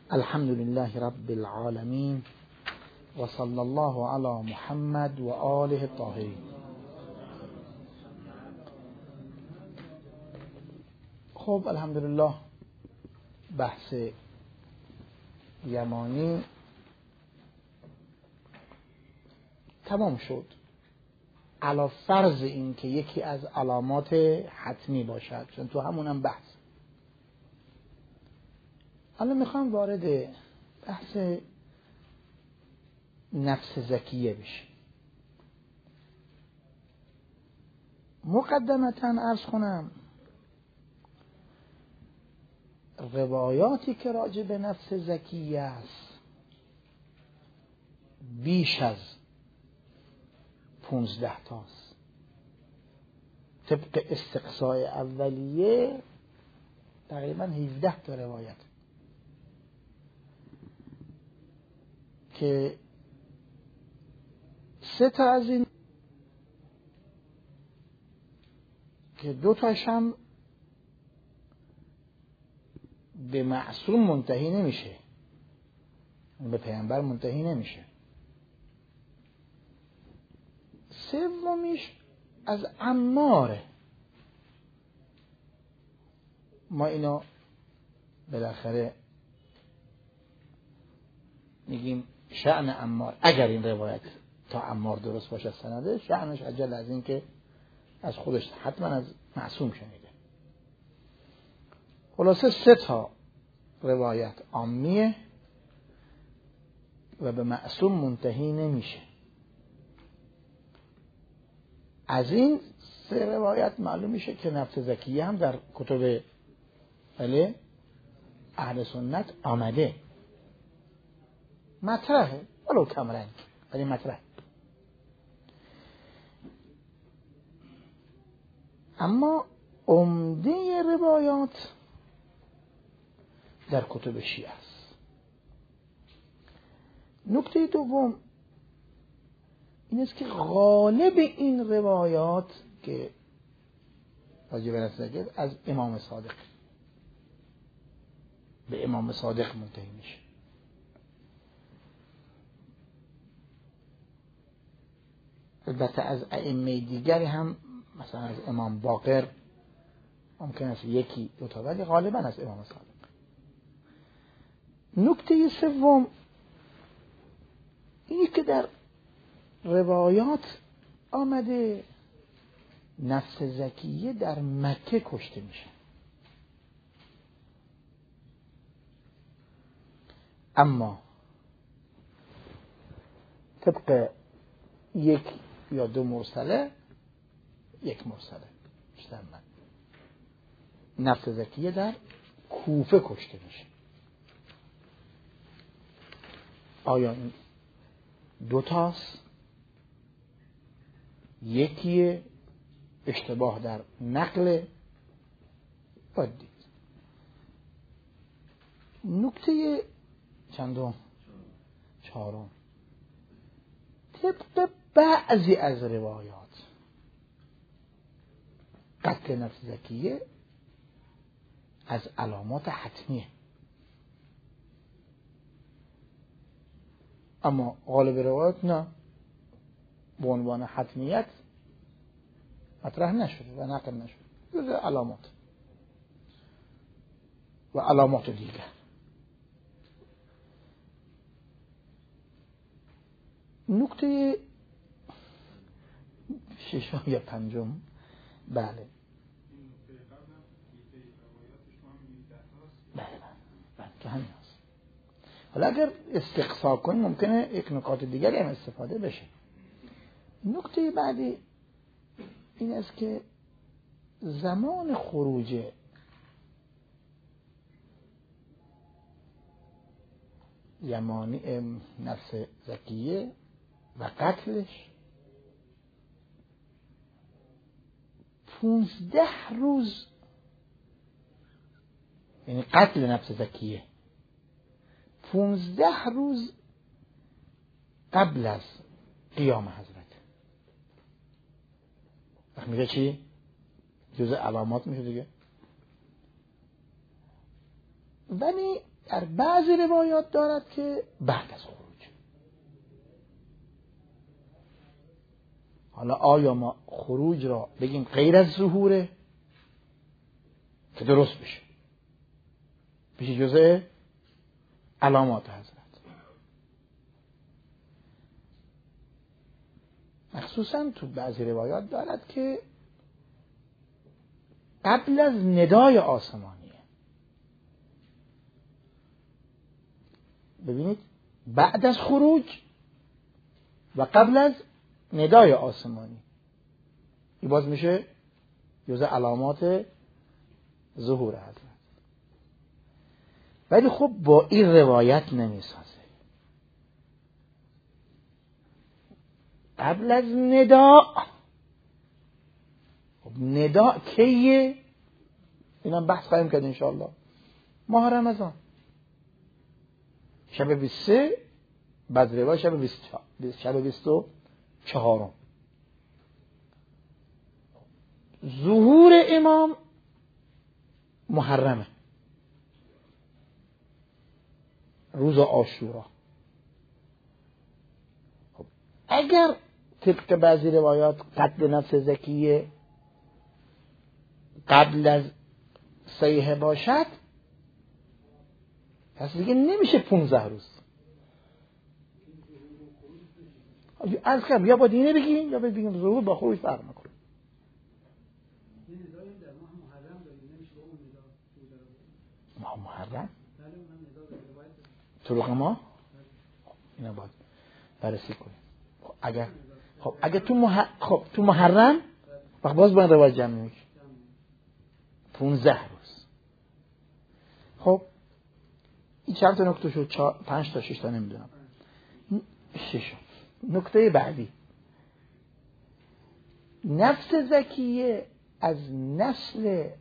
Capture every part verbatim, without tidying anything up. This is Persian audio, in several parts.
الحمد لله رب العالمين و صلی الله علی محمد و آله الطاهرین. خب الحمدلله بحث یمانی تمام شد، علی فرض این که یکی از علامات حتمی باشد، چون تو همونم بحث. حالا میخوام وارد بحث نفس زکیه بشه. مقدمتا عرض کنم روایاتی که راجع به نفس زکیه است بیش از پونزده تاست. طبق استقصای اولیه تقریبا هفده تا روایت که سه تا از این که دو تاش هم به معصوم منتهی نمیشه، به پیامبر منتهی نمیشه. سومیش از عماره. ما اینو بالاخره میگیم شأن عمار، اگر این روایت تا عمار درست باشه سنده، شأنش عجل از این که از خودش حتما از معصوم شنیده. خلاصه سه تا روایت عامیه و به معصوم منتهی نمیشه. از این سه روایت معلوم میشه که نفس زکیه هم در کتب بله اهل سنت آمده، مطرحه، ولو کم رنگ ولی مطرح. اما عمده روایات در کتب شیعه است. نکته دوم این است که غالب این روایات که راجع به نفس زکیه از امام صادق به امام صادق منتهی میشه. البته از ائمه دیگری هم مثلا از امام باقر ممکن است یکی دو تا، ولی غالبا از امام صادق. نکته سوم اینی که در روایات آمده نفس زکیه در مکه کشته میشه، اما طبق یک یا دو مرسله یک مرسله بیشتر من نفس زکیه در کوفه کشته میشه. آیا این دو تاست؟ یکی اشتباه در نقل باید دید. نکته چندم چهارم طبق بعضی از روایات قتل نفس زکیه از علامات حتمیه، اما غالب روایات نه، به عنوان حتمیت مطرح نشده و نقل نشده، جز علامات و علامات دیگر. نکته ششم یا پنجم بله بله بله که همین هست. حالا اگر استقصا کنیم ممکنه یک نکات دیگری هم استفاده بشه. نکته بعدی این است که زمان خروج یمانی نفس زکیه و قتلش پونزده روز، یعنی قتل نفس زکیه پونزده روز قبل از قیام حضرت. وقت میگه چی؟ جزء علامات میشه دیگه. ولی در بعضی روایات دارد که بعد از خروج. حالا آیا ما خروج را بگیم غیر از ظهوره که درست بشه، بشه جزء علامات حضرت. مخصوصا تو بعضی روایات دارد که قبل از ندای آسمانیه. ببینید بعد از خروج و قبل از ندای آسمانی، این باز میشه جزء علامات ظهور حضرت. ولی خب با این روایت نمیسازه. قبل از ندا، خب ندا کیه؟ اینم بحث خواهیم کرد انشاءالله. ماه رمضان شب بیست و سه، بعد روایت شب بیست و چهارم. ظهور امام محرمه، روز عاشورا. خب اگر طبق بعضی روایات قتل نفس زکیه قبل از صیحه باشد، پس دیگه نمیشه پونزده روز. از قبل یا با دینه بگیم یا بگیم ظهور با خروج فرق میکنه. ماه محرم طرق ما اینا باید بررسی کنیم. خب اگر خب اگر تو مح... خب تو محرم وقت باز با این روایت جمع میشه پونزده روز. خب این چند تا نکته شد؟ چا... پنج تا شش تا نمیدونم. شش. نکته بعدی، نفس زکیه از نسل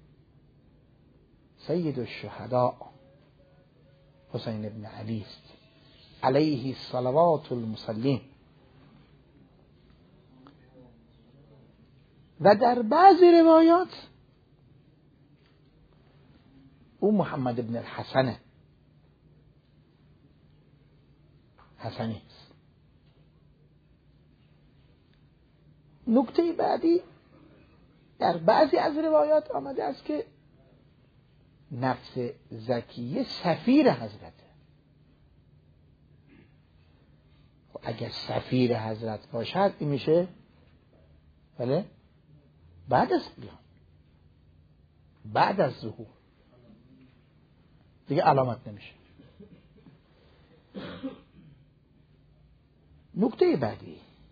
سید الشهداء حسین ابن علی است علیه الصلوات المسلم. و در بعضی روایات او محمد ابن الحسن حسنی است. نکته بعدی، در بعضی از روایات آمده است که نفس زکیه سفیر حضرته. اگر سفیر حضرت باشد این میشه بله بعد از قیام، بعد از ظهور، دیگه علامت نمیشه. نکته بعدی،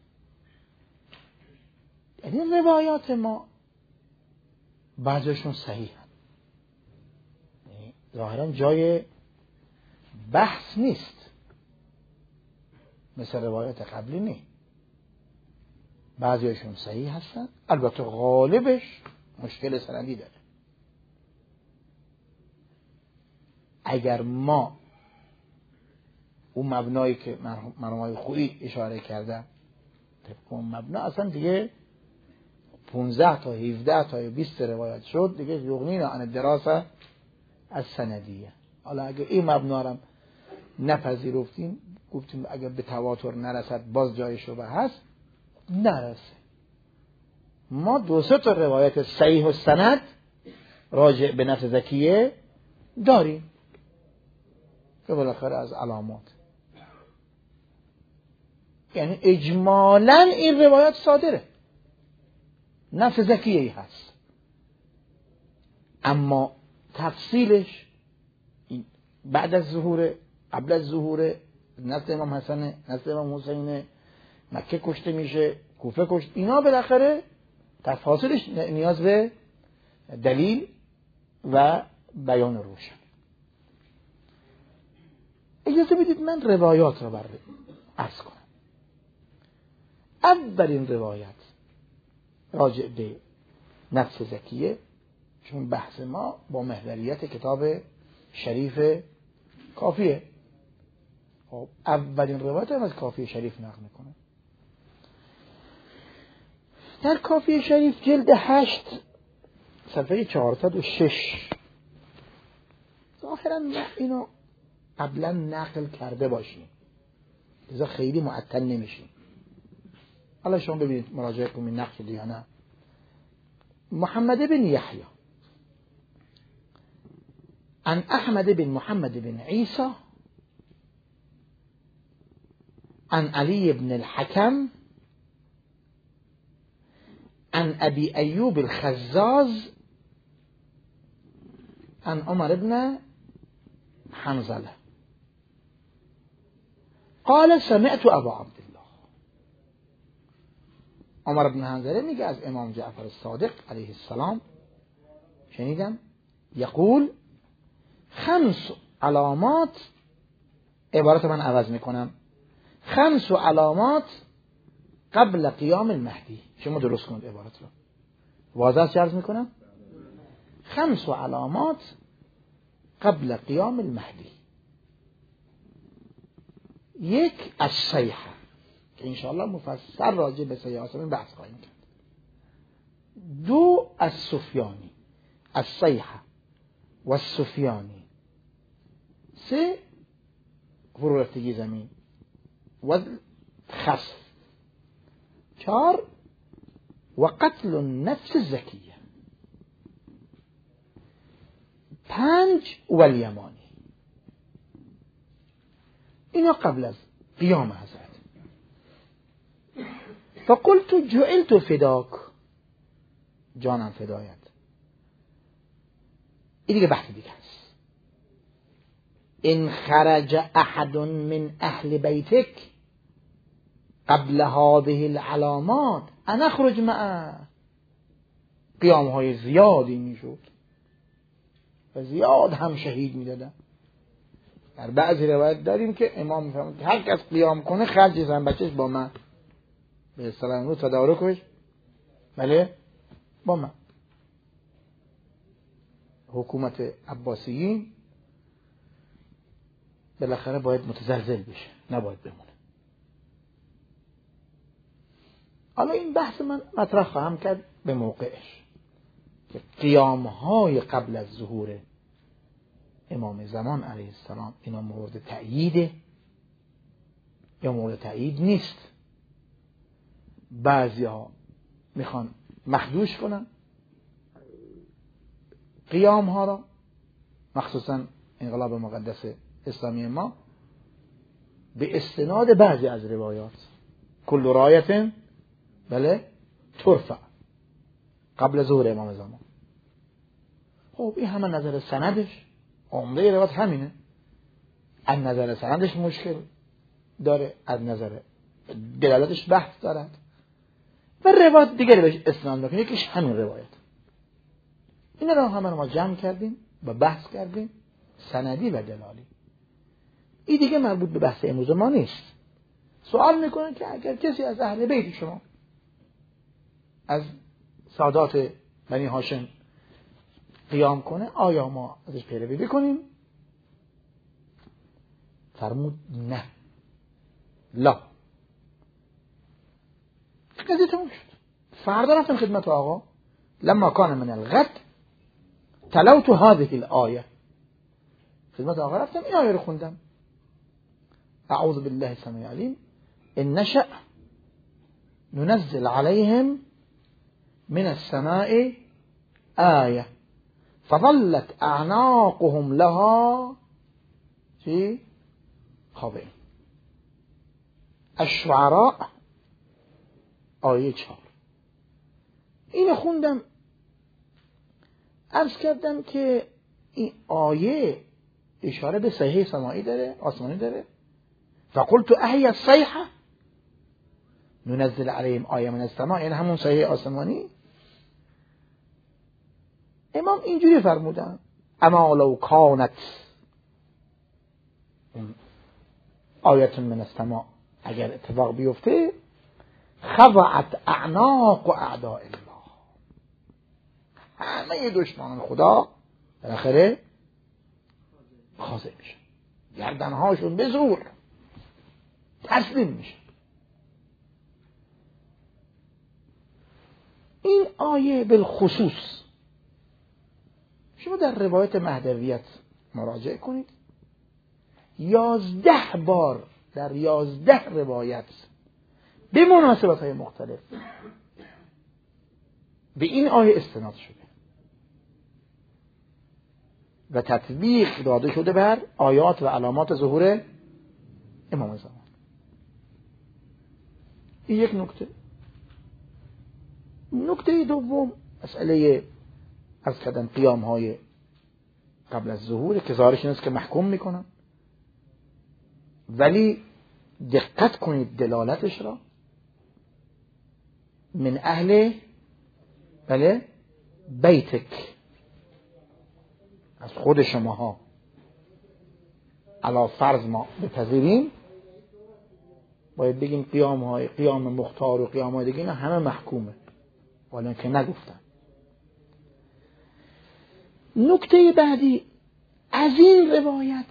یعنی روایات ما بعضیشون صحیح هست، یعنی ظاهرا جای بحث نیست مثل روایات قبلی نه. بعضیشون صحیح هستن، البته غالبش مشکل سندی داره. اگر ما اون مبنایی که مرحوم آقای خویی اشاره کردن طبق اون مبنا، اصلا دیگه پانزده تا هفده تا بیست روایت شد دیگه یغنینا عن الدراسه از سندیه. حالا اگه این مبنا رو نپذیرفتیم، گفتیم اگه به تواتر نرسد باز جای شبهه هست، نرسه. ما دو سه تا روایت صحیح و سند راجع به نفس زکیه داریم که بالاخره از علامات، یعنی اجمالاً این روایت صادره، نفس زکیه ای هست. اما تفصیلش بعد از ظهور، قبل از ظهور، نسل امام حسن، نسل امام حسین، مکه کشته میشه، کوفه کشته، اینا بالاخره تفاصیلش نیاز به دلیل و بیان روشن. اجازه بدید من روایات رو برای عرض کنم. اولین روایت راجع به نفس زکیه، چون بحث ما با محوریت کتاب شریف کافیه. خب اولین روایت هم از کافی شریف نقل میکنه. در کافی شریف جلد هشت صفحه چهارصد و شش، ظاهرا اینو قبلا نقل کرده باشیم، لذا خیلی معطل نمیشیم. حالا شما ببینید مراجعه کنید نقل شده یا نه. محمد بن یحیی عن احمد بن محمد بن عیسی عن علی بن الحكم عن ابي ايوب الخزاز عن عمر بن حنظله قال سمعت ابا عبد الله. عمر بن حنظله میگه از امام جعفر الصادق علیه السلام شنیدم یقول خمس علامات، عبارت من عوض میکنم، خمس علامات قبل قیام المهدی. شما درست کنید عبارت رو. واضح چه عرض میکنم؟ خمس علامات قبل قیام المهدی. یک الصیحه که انشاءالله مفصل راجع به سیح آسمین بحث خواهیم کرد. دو السفیانی، الصیحه و السفیانی. سه فرو رفتگی زمین و خسف. چهار و قتل النفس الزکیه. پنج و الیمانی. اینا قبل از قیام حضرت. فقلت جعلت فداک، جانم فدایت. این دیگه بحث دیگه هست. ان خرج احد من اهل بیتک قبل هذه العلامات انا اخرج معه. قیام های زیادی میشد و زیاد هم شهید میدادن. در بعضی روایت داریم که امام میفرماید هر کس قیام کنه خرج زن بچهش با من، به اصطلاح رو تدارکش بله با من. حکومت عباسیین بالاخره باید متزلزل بشه، نباید بمونه. حالا این بحث من مطرح خواهم کرد به موقعش که قیام‌های قبل از ظهور امام زمان علیه السلام اینا مورد تأییده یا مورد تأیید نیست. بعضی ها میخوان مخدوش کنن قیام ها را، مخصوصا انقلاب مقدس اسلامی ما، به استناد بعضی از روایات کل رایت بله ترفع قبل ظهور امام زمان. خب این همه نظر سندش عمده روایت همینه. از نظر سندش مشکل داره، از نظر دلالتش بحث دارد و روایت دیگری بهش استناد میکنه، یکیش همین روایت. اینا رو همه ما جمع کردیم و بحث کردیم سندی و دلالی. این دیگه مربوط به بحث امروز ما نیست. سوال میکنه که اگر کسی از اهل بیت شما از سادات بنی هاشم قیام کنه آیا ما ازش پیروی بکنیم؟ فرمود نه، لا. قضیه تموم شد. فردا رفتم خدمت آقا، لما کان من الغد تلوت هذه الآیه. خدمت آقا رفتم این آیه رو خوندم. اعوذ بالله السمیع العلیم ان نشأ ننزل عليهم من السماء آیه فظلت اعناقهم لها چی؟ خاضعین. الشعراء آیه چهار. اینو خوندم، عرض کردم که این آیه اشاره به صیحه سماعی داره، آسمانی داره. فقلت احی الصیحه ننزل علیهم آیه من السماء، یعنی همون صیحه آسمانی. امام اینجوری فرمودن اما لو کانت آیه من السماء، اگر اتفاق بیفته خضعت اعناق و اعداء الله، همه دشمنان خدا بالاخره خاضع میشن، گردنهاشون به زور تسلیم میشن. این آیه بالخصوص شما در روایت مهدویت مراجعه کنید، یازده بار در یازده روایت به مناسبت های مختلف به این آیه استناد شده و تطبیق داده شده بر آیات و علامات ظهور امام زمان. این یک نکته. نکته دوم مسئله از کردن قیام های قبل از ظهور که ظاهرش این است که محکوم میکنن، ولی دقت کنید دلالتش را من اهل بله بیتک، از خود شماها علا فرض ما بپذیریم، باید بگیم قیام های قیام مختار و قیام های دیگه اینا همه محکومه، ولی که نگفتن. نکته بعدی از این روایت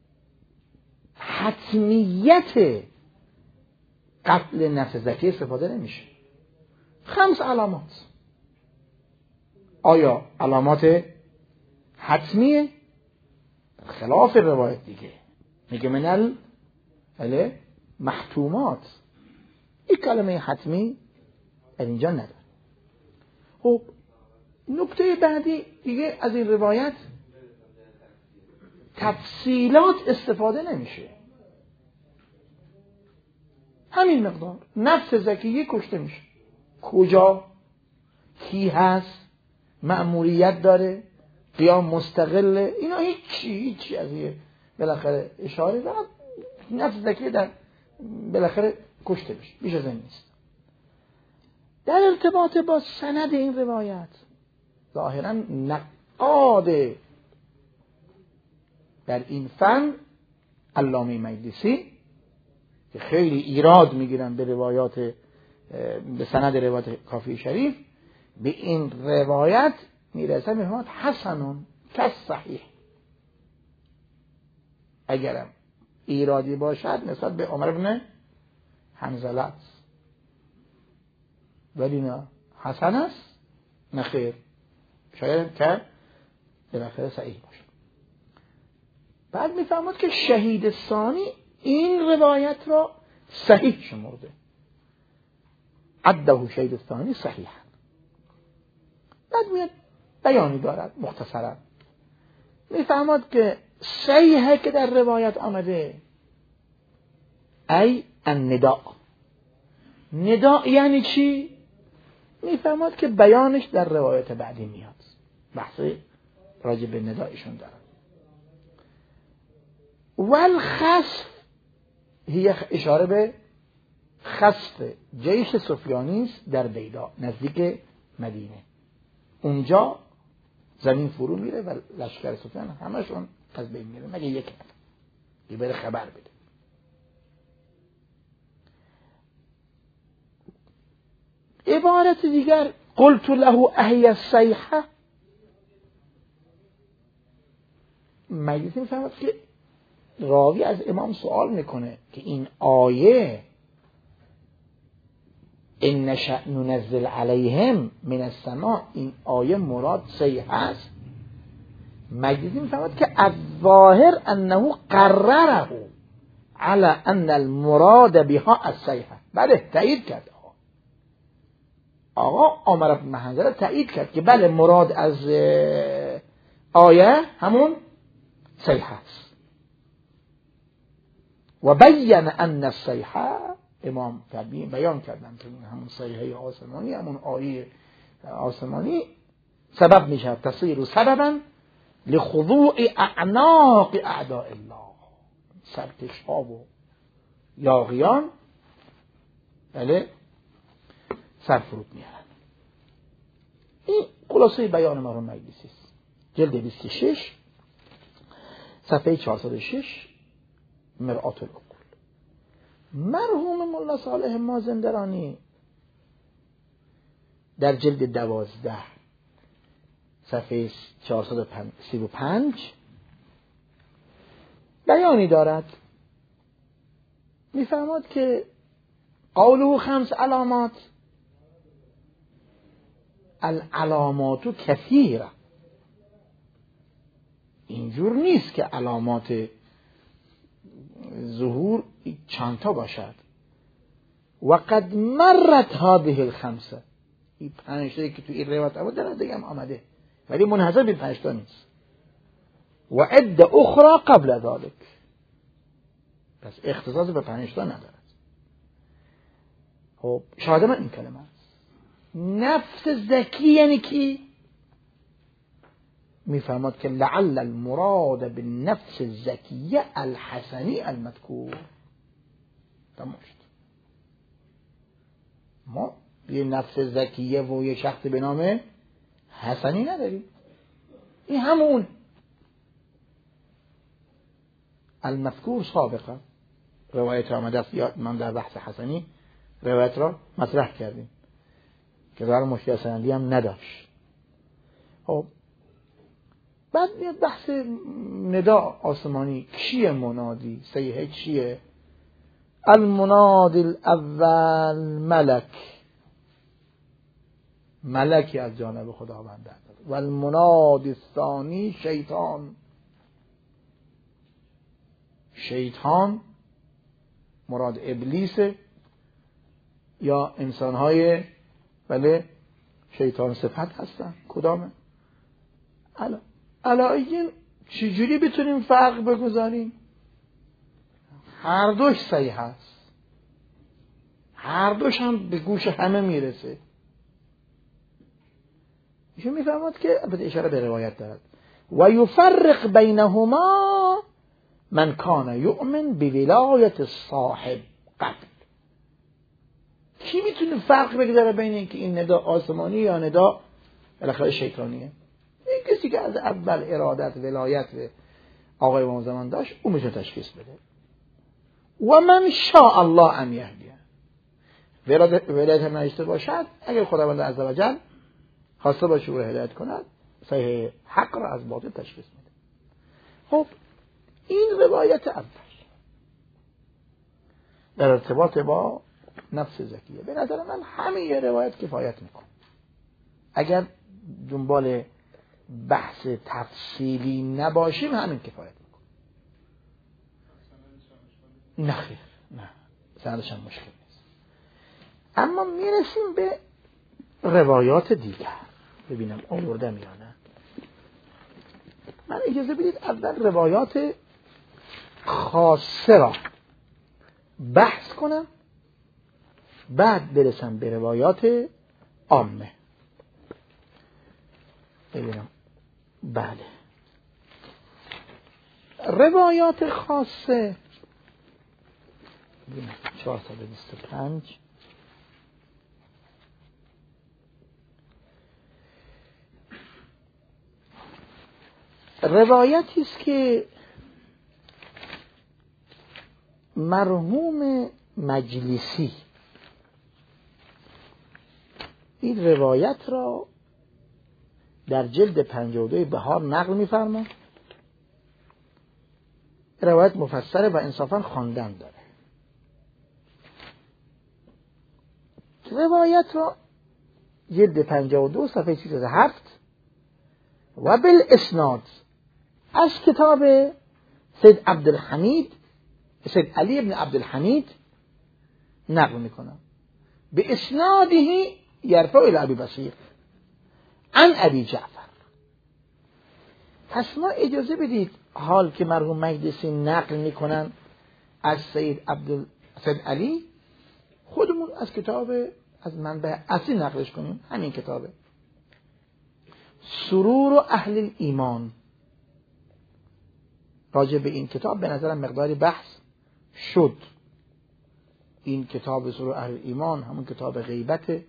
حتمیت قتل نفس زکی استفاده نمیشه. خمس علامات، آیا علامات حتمیه؟ خلاف روایت دیگه میگه منل اله محتومات، این کلمه حتمی اینجا نداره. خب نکته بعدی دیگه از این روایت تفصیلات استفاده نمیشه، همین مقدار نفس زکیه کشته میشه، کجا، کی هست، مأموریت داره، قیام مستقله، اینا هیچی هیچی از یه بالاخره اشاره دارد نفس زکیه در بالاخره کشته میشه، بیش از این نیست. در ارتباط با سند این روایت ظاهرا نقاد در این فن علامه مجلسی که خیلی ایراد میگیرن به روایات به سند روایت کافی شریف، به این روایت میرسه میفهمد حسنون کس صحیح، اگرم ایرادی باشد نسبت به عمر بن حنظله است، ولی نه حسن است، نه خیر، شاید که بالاخره صحیح باشه. بعد میفهمد که شهید ثانی این روایت را صحیح شمرده، عده شهید ثانی صحیح. بعد میاد بیانی دارد مختصرا، میفهمد که صحیحه که در روایت آمده ای النداء. نداء یعنی چی؟ میفهمد که بیانش در روایت بعدی میاد، بحث راجع به ندایشون دارن. والخسف هی اشاره به خسف جیش سفیانی است در بیدا نزدیک مدینه، اونجا زمین فرو میره و لشکر سفیان همشون از بین میره مگه یک نفر یه بره خبر بده. عبارت دیگر قلت له اهی الصیحه، مجلسی میفهمد که راوی از امام سوال میکنه که این آیه ان نشأ ننزل علیهم من السماء، این آیه مراد صیحه است. مجلسی میفهمد که الظاهر انه قرره على ان المراد بها الصیحه. بله تایید کرد آقا عمر بن حنظله تایید کرد که بله مراد از آیه همون صیحه است. و بین ان الصیحه، امام تبیین بیان کردن که همون صیحه آسمانی همون آیه آسمانی سبب میشه تصیر سببا لخضوع اعناق اعداء الله، سرکش‌ها و یاغیان بله سر فرود میارن. این خلاصه بیان مرحوم مجلسی است، جلد بیست و شش صفحه چهارصد و شش، مرآت العقول. مرحوم مولا صالح مازندرانی در جلد دوازده صفحه چهارصد و سی و پنج بیانی دارد، میفرماد که قوله خمس علامات، العلامات کثیره، اینجور نیست که علامات ظهور چند تا باشد. و قد مرت هذه الخمسه، این پنج تایی که تو این روایت بود در دیگه هم آمده ولی منحصر به پنج تا نیست. و عده اخرى قبل ذلك، پس اختصاص به پنج تا ندارد. خب شاهد من این کلمه است. نفس زکی یعنی کی؟ میفهمد که لعل المراد بالنفس الزکیه الحسنی المذکور. تمام شد. ما یه نفس زکیه و یه شخص به نام حسنی نداریم. این همون المذکور سابقا روایت آمده است. یا من در بحث حسنی روایت را مطرح کردیم که در مشکل سندی هم نداشت. خب بعد میاد بحث ندا آسمانی. کیه منادی؟ صیحه چیه؟ المنادی الاول ملک، ملکی از جانب خداوند است. و المنادی الثانی شیطان، شیطان مراد ابلیس یا انسانهای بله شیطان صفت هستن. کدامه؟ الا الا این چجوری بتونیم فرق بگذاریم؟ هر دوش صحیح هست، هر دوش هم به گوش همه میرسه. ایشون میفهمد که البته اشاره به روایت دارد. و یفرق بینهما من کان یؤمن بولایت الصاحب قبل. کی میتونه فرق بگذاره بین اینکه این ندا آسمانی یا ندا بالاخره شیطانیه؟ این کسی که از اول ارادت ولایت به آقای امام زمان داشت اون میشه تشخیص بده. و من شاء الله ان یهدیه، ولایت هم نشته باشد اگر خداوند عزوجل خواسته باشه او را هدایت کند صحیح حق را از باطل تشخیص میده. خب این روایت اول در ارتباط با نفس زکیه. به نظر من همین یه روایت کفایت میکنه. اگر دنبال بحث تفصیلی نباشیم همین کفایت میکنه. نه خیر، نه سندش هم مشکل نیست. اما میرسیم به روایات دیگر. ببینم آوردم یا نه. من اجازه بدید اول روایات خاصه را بحث کنم، بعد برسم به روایات عامه. ببینم بله روایات خاصه ببینم چهارصد و بیست و پنج روایتی است که مرحوم مجلسی این روایت را در جلد پنجاه و دو بهار نقل می‌فرماید. روایت مفسره و انصافاً خواندن داره. روایت را جلد پنجاه و دو صفحه سیصد و هفت و بالاسناد از کتاب سید عبدالحمید سید علی ابن عبدالحمید نقل میکنم. به اسناده یرفع الی ابی بصیر عن ابی جعفر. پس ما اجازه بدید حال که مرحوم مجلسی نقل میکنن از سید عبدال سید علی، خودمون از کتاب از منبع اصلی نقلش کنیم. همین کتابه سرور و اهل ایمان. راجع به این کتاب به نظرم مقداری بحث شد. این کتاب سرور اهل ایمان همون کتاب غیبت،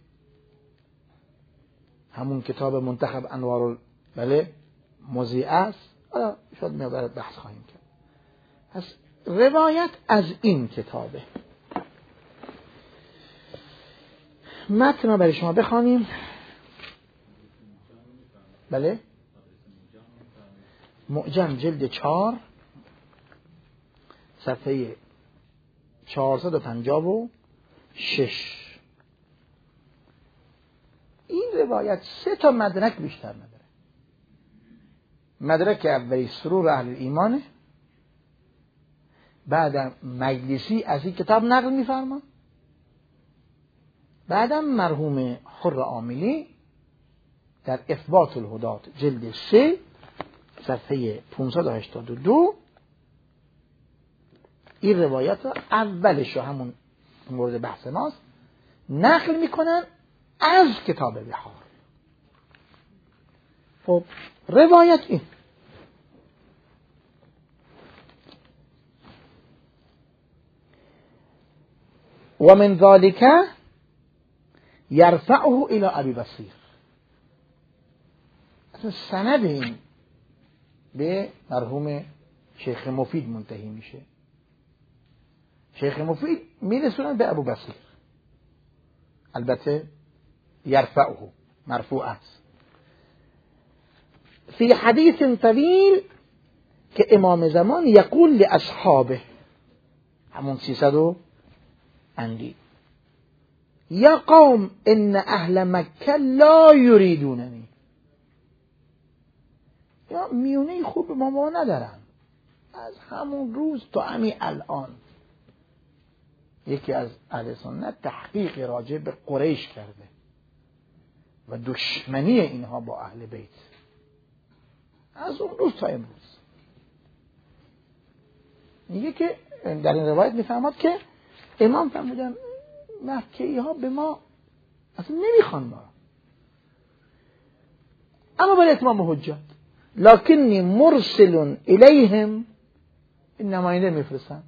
همون کتاب منتخب انوار بله مذیع است. حالا شاید مقدار بحث خواهیم کرد. پس روایت از این کتابه. متن رو برای شما بخوانیم. بله معجم جلد چهار صفحه چهارصد و پنجاه و شش. این روایت سه تا مدرک بیشتر نداره. مدرک اولی سرور اهل ایمانه، بعدم مجلسی از این کتاب نقل میفرما، بعدم مرحوم حر عاملی در اثبات الهدات جلد سه صفحه پانصد و هشتاد و دو این روایت را اولش رو همون مورد بحث ماست نقل میکنن از کتاب بحار. خب روایت این و من ذلك یرفعه الى ابی بصیر. اصلا سند این به مرحوم شیخ مفید منتهی میشه. شیخ مفید میرسونن به ابو بصیر، البته یرفعه مرفوع است. فی حدیث طویل که امام زمان یقول لاصحابه، همون سیصد و اندی، یا قوم ان اهل مکه لا یریدوننی، یا میونه خوب ما ما ندارن. از همون روز تا همین الان یکی از اهل سنت تحقیق راجع به قریش کرده و دشمنی اینها با اهل بیت از اون روز تا امروز. میگه که در این روایت میفهمد که امام فرمودن مکه‌ای ها به ما اصلا نمیخوان ما، اما برای اتمام حجت لکنی مرسل الیهم، این نماینده میفرستن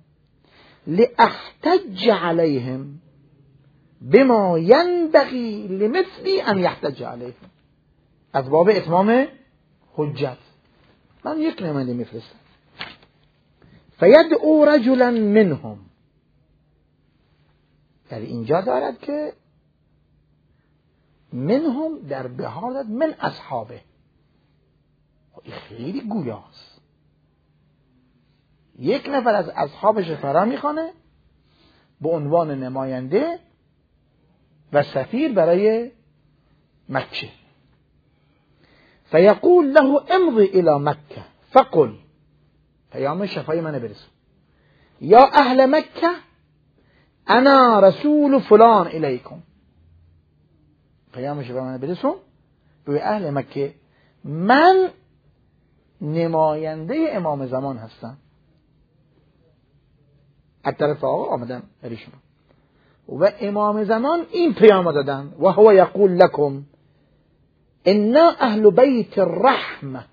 لاحتج علیهم بما ینبغی لمثلی ان یحتج علیهم، از باب اتمام حجت من یک نماینده میفرستم. فیدعو رجلا منهم، در اینجا دارد که منهم در بحار دارد من اصحابه، این خیلی گویاست. یک نفر از اصحابش فرا میخوانه به عنوان نماینده و سفیر برای مکه. فیقول له امضی الى مکه فقل، پیام شفای من برسون، یا اهل مکه انا رسول فلان الیکم، پیام شفای من برسون به اهل مکه من نماینده امام زمان هستم. از طرف آقا آمدن برای شما و امام زمان این پیام دادن و هو یقول لکم انا اهل بیت الرحمه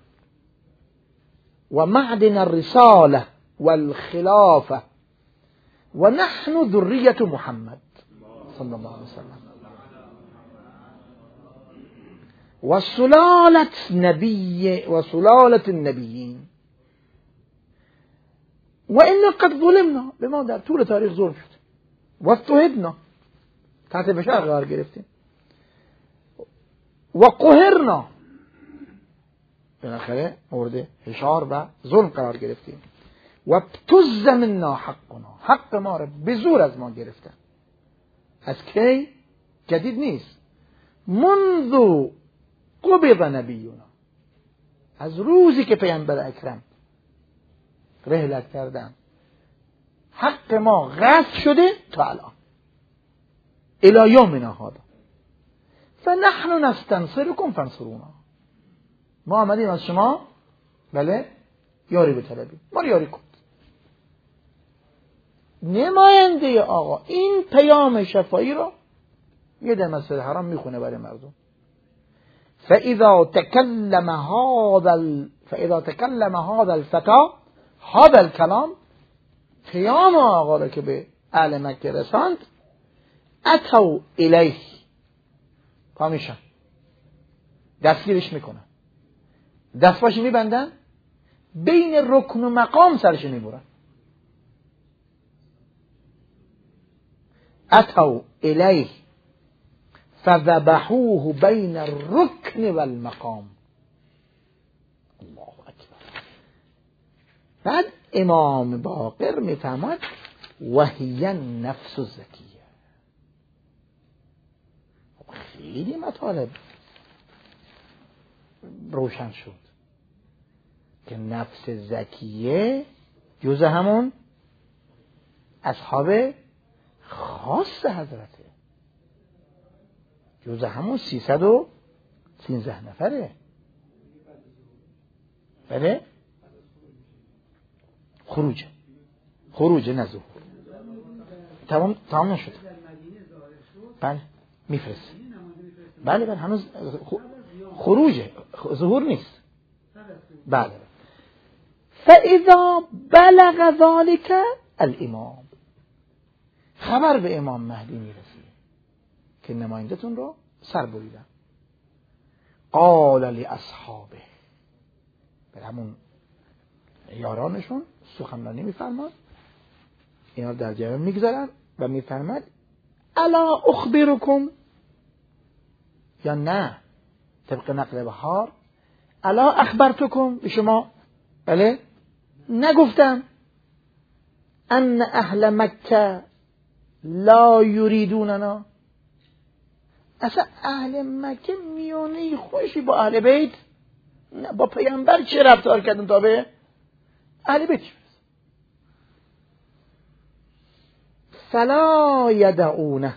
و معدن الرساله والخلافه و نحن ذریه محمد صلی الله علیه وسلم و سلالت نبی و سلالت النبیین و این قد ظلمنا، به ما در طول تاریخ ظلم شد و اضطهدنا، تحت فشار قرار گرفتیم، و قهرنا، بالاخره مورد فشار و ظلم قرار گرفتیم، و ابتز منا حقنا، حق ما را به زور از ما گرفتن. از کی؟ جدید نیست، منذ قبض نبینا، از روزی که پیامبر اکرم رحلت کردن حق ما غصب شده تا الان الی یومنا هذا فنحن نستنصرکم فانصرونا، ما آمدیم از شما بله یاری بطلبیم، ما یاری کن. نماینده آقا این پیام شفایی رو یه در مسجد حرام میخونه برای مردم. فاذا تکلم هذا فاذا تکلم هذا الفتى هذا الكلام، پیام آقا را که به اهل مکه رساند، اتوا الیه، پا میشن دستگیرش میکنن، دستپاش میبندن، بین رکن و مقام سرش میبرن. اتوا الیه فذبحوه بین الرکن والمقام. الله اکبر. بعد امام باقر میفهمد وهی النفس الزکیه. خیلی مطالب روشن شد که نفس زکیه جز همون اصحاب خاص حضرته، جز همون سیصد و سیزده نفره. بله خروج خروج نه ظهور. تمام تمام نشد. بله میفرست. بله بله هنوز خروجه، ظهور نیست. بله. فاذا بلغ ذلك الامام، خبر به امام مهدی میرسه که نمایندتون رو سر بریدن. قال لاصحابه، به همون یارانشون سخنرانی میفرماد، اینا در جریان میگذارن و میفرماد الا اخبرکم، یا نه طبق نقل بهار الا اخبرتکم، به شما بله نگفتم ان اهل مکه لا یریدوننا، اصلا اهل مکه میونه خوشی با اهل بیت، با پیامبر چه رفتار کردن تا به اهل بیت؟ فلا یدعونه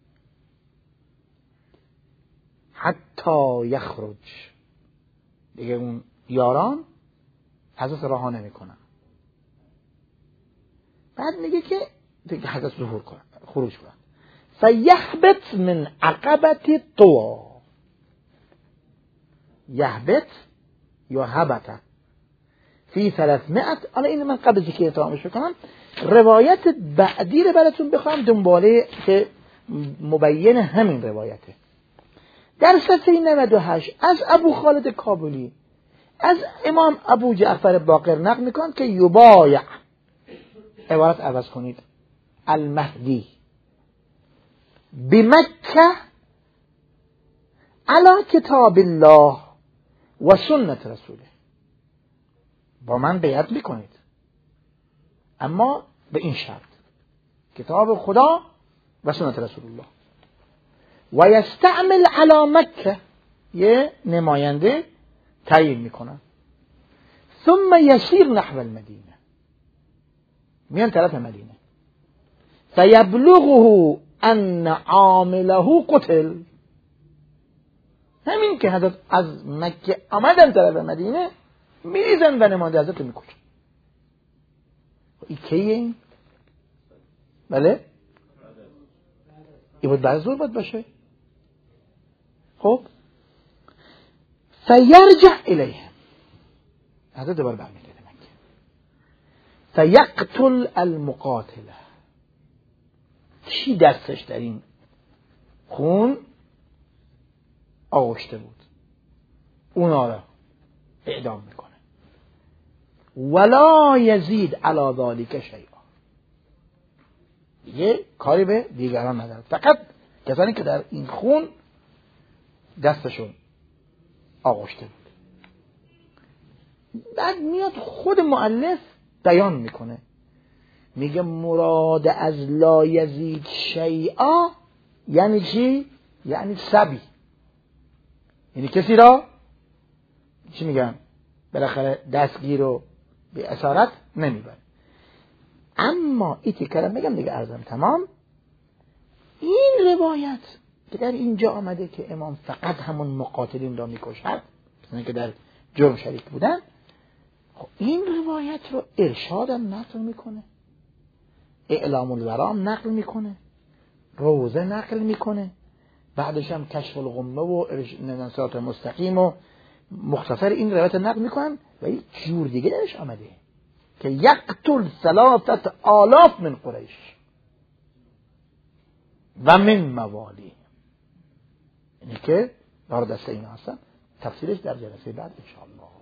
حتی یخرج، دیگه اون یاران حضرت رها نمی کنن. بعد میگه که دیگه حضرت ظهور کنن، خروج کنن. فیهبط من عقبت طوا، یهبط یا هبط فی ثلاثمائة. حالا این من قبل که اتمامش کنم روایت بعدی رو براتون بخوام دنباله که مبین همین روایته. در صفحه نود و هشت از ابو خالد کابلی از امام ابو جعفر باقر نقل میکن که یبایع، عبارت عوض کنید، المهدی بمکه علی کتاب الله و سنت رسوله، با من بیعت میکنید اما به این شرط، کتاب خدا و سنت رسول الله، و یستعمل علی مکه، یه نماینده تعیین میکنن، ثم یسیر نحو المدینه، میان طرف مدینه، فیبلغه ان عامله قتل، همین که حضرت از مکه آمدن طرف مدینه میریزن و نماینده حضرت میکشن. این کیه این؟ بله این بود بعد ظهور باید باشه. خب فیرجع الیهم، حضرت دوباره برمیگرده مکه، فیقتل المقاتله، چی دستش در این خون آغشته بود اونا را اعدام میکنه، ولا یزید علی ذلک شیئا، یه کاری به دیگران نداره، فقط کسانی که در این خون دستشون آغشته بود. بعد میاد خود مؤلف بیان میکنه، میگه مراد از لا یزید شیئا یعنی چی؟ یعنی سبی، یعنی کسی را چی میگن بالاخره دستگیر رو به اسارت نمیبره. اما ایتی کلم میگم دیگه عرضم تمام. این روایت که در اینجا آمده که امام فقط همون مقاتلین را میکشد که در جرم شریک بودن، خب این روایت رو ارشادم نقل میکنه، اعلام الورام نقل میکنه، روزه نقل میکنه، بعدش هم کشف الغمه و صراط مستقیم و مختصر این روایت نقل میکنن و یک جور دیگه درش آمده که یقتل ثلاثه آلاف من قریش و من موالی، یعنی که دار دسته این هستن. تفسیرش در جلسه بعد انشاءالله.